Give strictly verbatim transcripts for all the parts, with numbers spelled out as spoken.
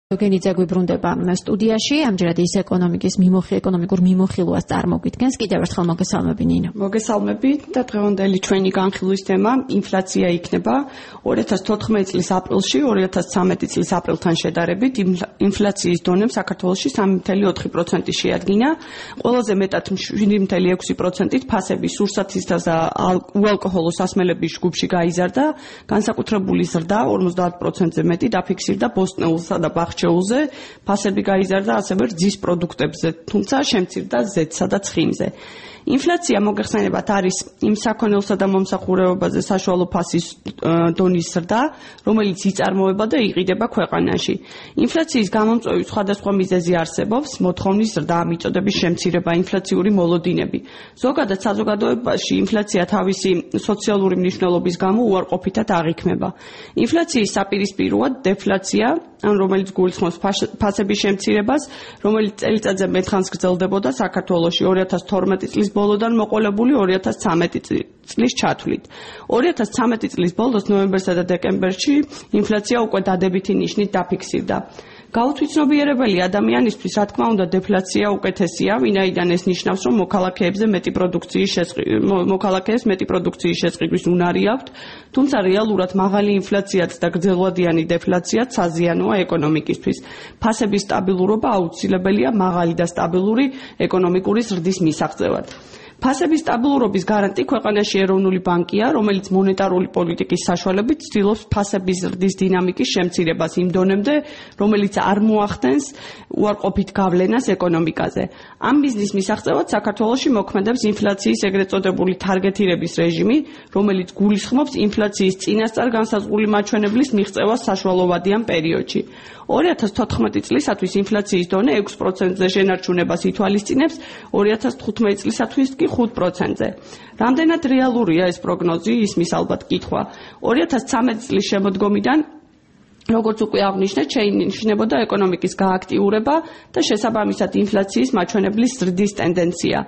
Eugenidzia გვიბრუნდება სტუდიაში, ამჯერად ის ეკონომიკის მიმოხილ ეკონომიკურ მიმოხილვას წარმოგვიდგენს. Კიდევ ერთხელ მოგესალმები ნინო. მოგესალმებით და დღევანდელი ჩვენი განხილვის თემა ინფლაცია იქნება. ორი ათას თოთხმეტი წლის აპრილში ორი ათას ცხრამეტი წლის აპრილთან შედარებით ინფლაციის დონემ საქართველოში სამი მცდამლ ოთხი პროცენტი შეადგინა. ყველაზე მეტად შვიდი მცდამლ ექვსი პროცენტით ფასების, სურსათისა და უალკოჰოლო სასმელების ჯგუფში გაიზარდა. განსაკუთრებული ზრდა ორმოცდაათ პროცენტზე მეტი დაფიქსირდა ბოსტნეულსა და ბახჩეულზე, ფასები გაიზარდა ასევე რძის პროდუქტებზე, თუმცა შემცირდა ზეთსა და ცხიმზე. ინფლაცია მოგეხსენებათ არის იმ საქონელსა და მომსახურებაზე საშუალო ფასის დონის ზრდა, რომელიც იწარმოება და იყიდება ქვეყანაში. ინფლაციის გამომწვევი სხვადასხვა მიზეზი არსებობს, მოთხოვნის ზრდა, მიწოდების შემცირება, ინფლაციური მოლოდინები. ზოგადად საზოგადოებაში ინფლაცია თავისი სოციალური მნიშვნელობის გამო უარყოფითად აღიქმება. ინფლაციის საპირისპიროა დეფლაცია, ან რომელიც გულისხმობს ფასების შემცირებას, რომელიც წელიწადზე მეტხანს გრძელდებოდა საქართველოში ორი ათას თორმეტი წლის ბოლოდან მოყოლებული ორი ათას ცხრამეტი წლის ჩათვლით. ორი ათას ცხრამეტი წლის ბოლოს ნოემბერსა და დეკემბერში ინფლაცია უკვე დადებითი ნიშნით დაფიქსირდა. გაუთვითცნობიერებელი ადამიანისთვის, რა თქმა უნდა, დეფლაცია უკეთესია, ვინაიდან ეს ნიშნავს, რომ მოქალაქეებზე მეტი პროდუქციის მოქალაქეებს მეტი პროდუქციის შესყიდვის უნარი აქვთ, თუმცა რეალურად მაღალი ინფლაციაც და გრძელვადიანი დეფლაციაც საზიანოა ეკონომიკისთვის. ფასების სტაბილურობა აუცილებელია მაღალი და სტაბილური ეკონომიკური ზრდის მისაღწევად. ფასების სტაბილურობის გარანტი ქვეყანაში ეროვნული ბანკია, რომელიც მონეტარული პოლიტიკის საშუალებით ცდილობს ფასების ზრდის დინამიკის შემცირებას იმ დონემდე, რომელიც არ მოახდენს უარყოფით გავლენას ეკონომიკაზე. ამ მიზნის მისაღწევად საქართველოში მოქმედებს ინფლაციის ეგრეთ წოდებული თარგეტირების რეჟიმი, რომელიც გულისხმობს ინფლაციის წინასწარ განსაზღვრული მაჩვენებლის მიღწევას საშუალოვადიან პერიოდში. ორი ათას თოთხმეტი წლისათვის ინფლაციის დონე ექვს პროცენტზე შენარჩუნებას ითვალისწინებს, ორი ათას თხუთმეტი წლისათვის კი ხუთ პროცენტზე. რამდენად რეალურია ეს პროგნოზი, ისმის ალბათ კითხვა. ორი ათას ცხრამეტი წლის შემოდგომიდან, როგორც უკვე აღნიშნეთ, შეინიშნებოდა ეკონომიკის გააქტიურება და შესაბამისად ინფლაციის მაჩვენებლის ზრდის ტენდენცია.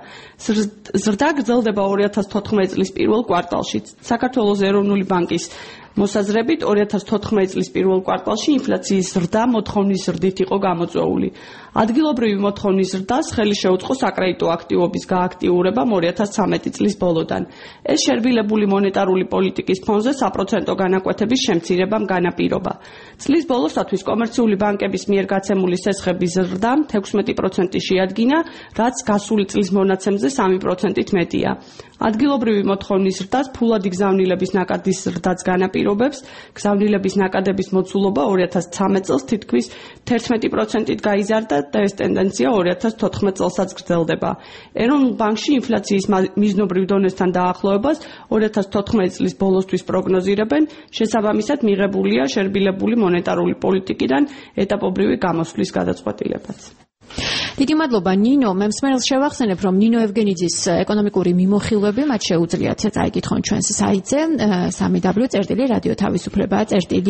ზრდა გრძელდება ორი ათას თოთხმეტი წლის პირველ კვარტალში. საქართველოს ეროვნული ბანკის მოსაზრებით ორი ათას თოთხმეტი წლის პირველ კვარტალში ინფლაციის ზრდა მოთხოვნის ზრდით იყო გამოწვეული. ადგილობრივი მოთხოვნის ზრდას ხელი შეუწყო საკრედიტო აქტივობის გააქტიურებამ ორი ათას ცხრამეტი წლის ბოლოდან. ეს შერბილებული მონეტარული პოლიტიკის ფონზე საპროცენტო განაკვეთების შემცირებამ განაპირობა. წლის ბოლოსათვის კომერციული ბანკების მიერ გაცემული სესხების ზრდა ექვსმეტი პროცენტი შეადგინა, რაც გასული წლის მონაცემზე სამი პროცენტით მეტია. ადგილობრივი მოთხოვნის ზრდას ფულადი გზავნილების ნაკადის ზრდაც განაპირობებს, გზავნილების ნაკადების მოცულობა ორი ათას ცხრამეტი წელს თითქმის თერთმეტი პროცენტით გაიზარდა და ეს ტენდენცია ორი ათას თოთხმეტი წელსაც გრძელდება. ეროვნულ ბანკში ინფლაციის მიზნობრივ დონესთან დაახლოებას ორი ათას თოთხმეტი წლის ბოლოსთვის პროგნოზირებენ, შესაბამისად მიღებულია შერბილებული მონეტარული პოლიტიკიდან ეტაპობრივი გამოსვლის გადაწყვეტილებაც. დიდი მადლობა ნინო, მე მსმენელს შევახსენებ, რომ ნინო ევგენიძის ეკონომიკური მიმოხილვები მათ შეუძლიათ წაიკითხონ ჩვენს საიტზე სამი დაბლიუ წერტილი რადიო თავისუფლება წერტილი